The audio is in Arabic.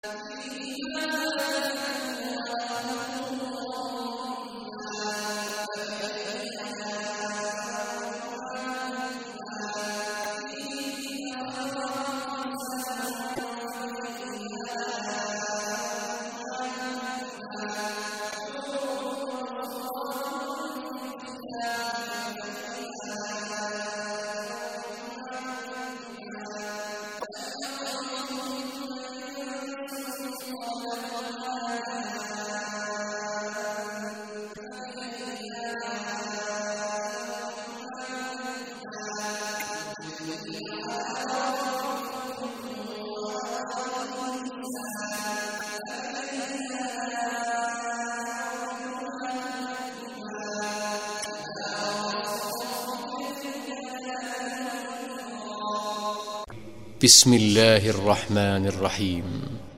فِيهِمَا فَاكِهَةٌ وَنَخْلٌ وَرُمَّانٌ فَبِأَيِّ آلَاءِ رَبِّكُمَا تُكَذِّبَانِ فِيهِ خَيْرَاتٌ حِسَانٌ فَبِأَيِّ آلَاءِ رَبِّكُمَا تُكَذِّبَانِ حُورٌ مَّقْصُورَاتٌ فِي الْخِيَامِ فَبِأَيِّ آلَاءِ رَبِّكُمَا بسم الله الرحمن الرحيم